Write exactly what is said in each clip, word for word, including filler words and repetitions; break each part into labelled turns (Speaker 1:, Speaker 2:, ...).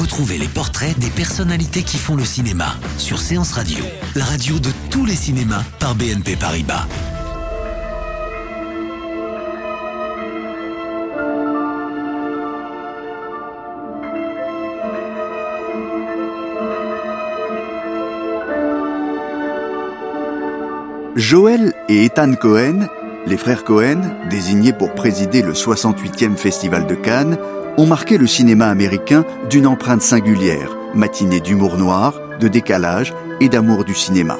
Speaker 1: Retrouvez les portraits des personnalités qui font le cinéma sur Séance Radio, la radio de tous les cinémas par B N P Paribas.
Speaker 2: Joel et Ethan Coen, les frères Coen, désignés pour présider le soixante-huitième Festival de Cannes, ont marqué le cinéma américain d'une empreinte singulière, matinée d'humour noir, de décalage et d'amour du cinéma.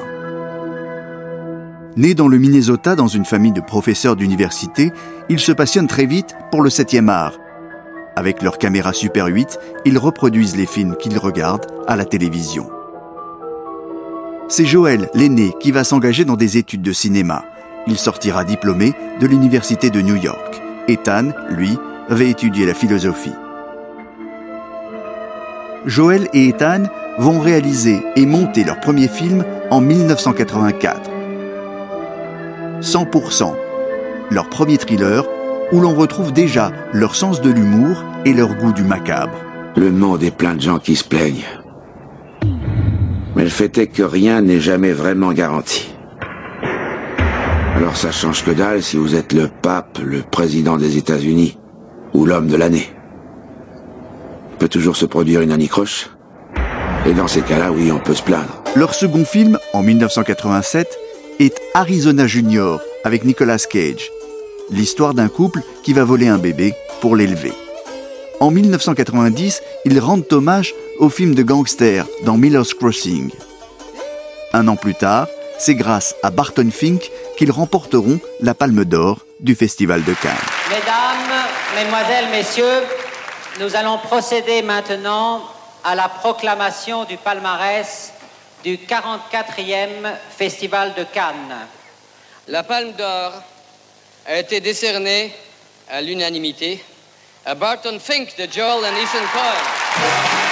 Speaker 2: Nés dans le Minnesota dans une famille de professeurs d'université, ils se passionnent très vite pour le septième art. Avec leur caméra Super huit, ils reproduisent les films qu'ils regardent à la télévision. C'est Joel, l'aîné, qui va s'engager dans des études de cinéma. Il sortira diplômé de l'université de New York. Ethan, lui, va étudier la philosophie. Joel et Ethan vont réaliser et monter leur premier film en dix-neuf cent quatre-vingt-quatre. cent pour cent, leur premier thriller où l'on retrouve déjà leur sens de l'humour et leur goût du macabre.
Speaker 3: Le monde est plein de gens qui se plaignent. Mais le fait est que rien n'est jamais vraiment garanti. Alors ça change que dalle si vous êtes le pape, le président des États-Unis ou l'homme de l'année. Il peut toujours se produire une anicroche. Et dans ces cas-là, oui, on peut se plaindre.
Speaker 2: Leur second film, en dix-neuf cent quatre-vingt-sept, est Arizona Junior avec Nicolas Cage. L'histoire d'un couple qui va voler un bébé pour l'élever. En dix-neuf cent quatre-vingt-dix, ils rendent hommage au film de gangster dans Miller's Crossing. Un an plus tard, c'est grâce à Barton Fink qu'ils remporteront la Palme d'Or du Festival de Cannes.
Speaker 4: Mesdames, Mesdemoiselles, Messieurs, nous allons procéder maintenant à la proclamation du palmarès du quarante-quatrième Festival de Cannes.
Speaker 5: La Palme d'Or a été décernée à l'unanimité à Barton Fink de Joel et Ethan Coen.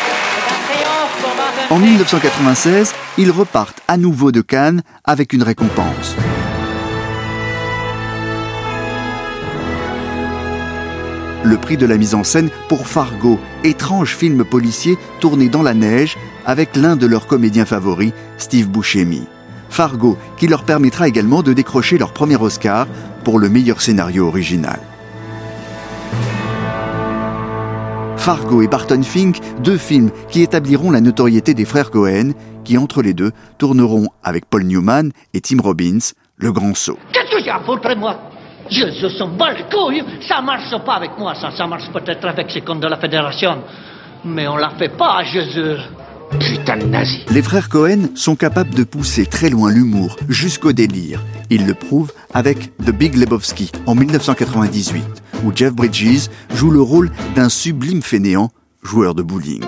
Speaker 2: En dix-neuf cent quatre-vingt-seize, ils repartent à nouveau de Cannes avec une récompense. Le prix de la mise en scène pour Fargo, étrange film policier tourné dans la neige avec l'un de leurs comédiens favoris, Steve Buscemi. Fargo, qui leur permettra également de décrocher leur premier Oscar pour le meilleur scénario original. Fargo et Barton Fink, deux films qui établiront la notoriété des frères Coen, qui entre les deux tourneront avec Paul Newman et Tim Robbins, Le Grand Saut.
Speaker 6: Qu'est-ce que j'ai à foutre, moi? Je s'en bats les couilles. Ça marche pas avec moi, ça, ça marche peut-être avec ces comptes de la fédération. Mais on la fait pas, Jésus. Putain de nazi.
Speaker 2: Les frères Coen sont capables de pousser très loin l'humour, jusqu'au délire. Ils le prouvent avec The Big Lebowski en dix-neuf cent quatre-vingt-dix-huit, où Jeff Bridges joue le rôle d'un sublime fainéant, joueur de bowling.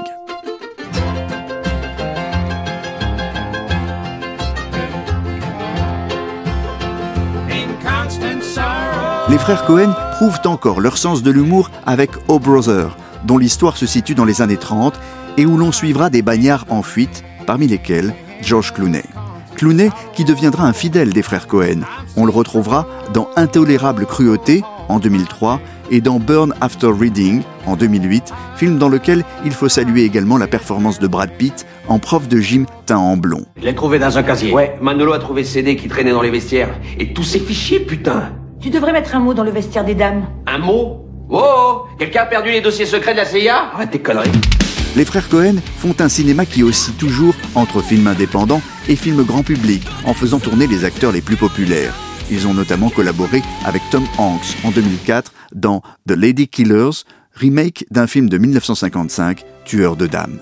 Speaker 2: Les frères Coen prouvent encore leur sens de l'humour avec Oh Brother, dont l'histoire se situe dans les années trente et où l'on suivra des bagnards en fuite, parmi lesquels George Clooney. Clooney qui deviendra un fidèle des frères Coen. On le retrouvera dans Intolérable cruauté en deux mille trois et dans Burn After Reading en deux mille huit, film dans lequel il faut saluer également la performance de Brad Pitt en prof de gym teint en blond.
Speaker 7: Je l'ai trouvé dans un casier. Ouais, Manolo a trouvé ce C D qui traînait dans les vestiaires. Et tous ces fichiers, putain.
Speaker 8: Tu devrais mettre un mot dans le vestiaire des dames.
Speaker 7: Un mot? Oh, oh, quelqu'un a perdu les dossiers secrets de la C I A? Arrête tes conneries.
Speaker 2: Les frères Coen font un cinéma qui oscille toujours entre films indépendants et films grand public, en faisant tourner les acteurs les plus populaires. Ils ont notamment collaboré avec Tom Hanks en deux mille quatre dans The Lady Killers, remake d'un film de dix-neuf cent cinquante-cinq, Tueur de dames.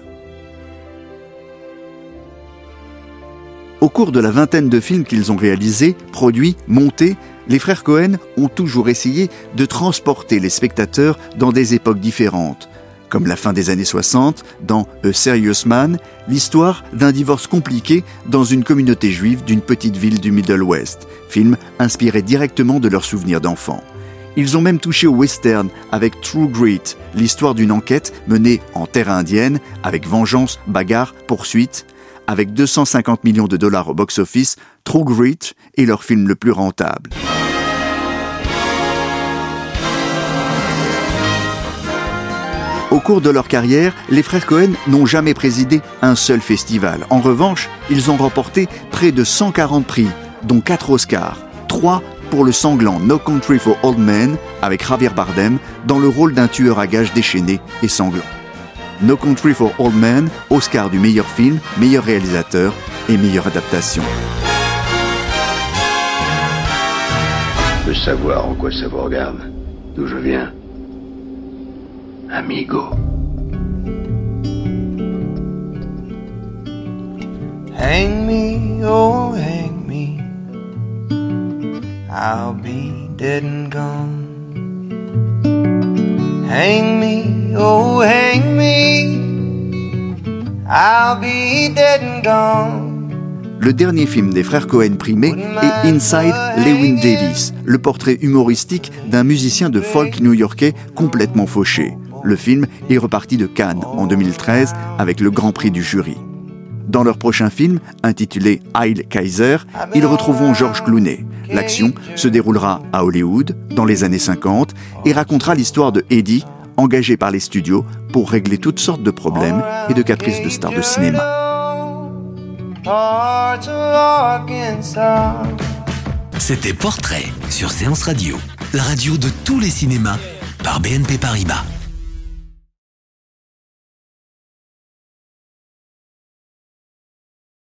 Speaker 2: Au cours de la vingtaine de films qu'ils ont réalisés, produits, montés, les frères Coen ont toujours essayé de transporter les spectateurs dans des époques différentes. Comme la fin des années soixante, dans A Serious Man, l'histoire d'un divorce compliqué dans une communauté juive d'une petite ville du Middle West, film inspiré directement de leurs souvenirs d'enfants. Ils ont même touché au western avec True Grit, l'histoire d'une enquête menée en terre indienne avec vengeance, bagarre, poursuite. Avec deux cent cinquante millions de dollars au box-office, True Grit est leur film le plus rentable. Au cours de leur carrière, les frères Cohen n'ont jamais présidé un seul festival. En revanche, ils ont remporté près de cent quarante prix, dont quatre Oscars, trois pour le sanglant No Country for Old Men avec Javier Bardem dans le rôle d'un tueur à gages déchaîné et sanglant. No Country for Old Men, Oscar du meilleur film, meilleur réalisateur et meilleure adaptation.
Speaker 3: Je veux savoir en quoi ça vous regarde. D'où je viens. Amigo.
Speaker 9: Hang me, oh hang me, I'll be dead and gone. Hang me, oh hang me, I'll be dead and gone.
Speaker 2: Le dernier film des frères Cohen primé est Inside Llewyn Davis, le portrait humoristique d'un musicien de folk new-yorkais complètement fauché. Le film est reparti de Cannes en deux mille treize avec le Grand Prix du jury. Dans leur prochain film, intitulé Heil Kaiser, ils retrouveront George Clooney. L'action se déroulera à Hollywood dans les années cinquante et racontera l'histoire de Eddie, engagé par les studios pour régler toutes sortes de problèmes et de caprices de stars de cinéma.
Speaker 1: C'était Portrait sur Séance Radio, la radio de tous les cinémas par B N P Paribas.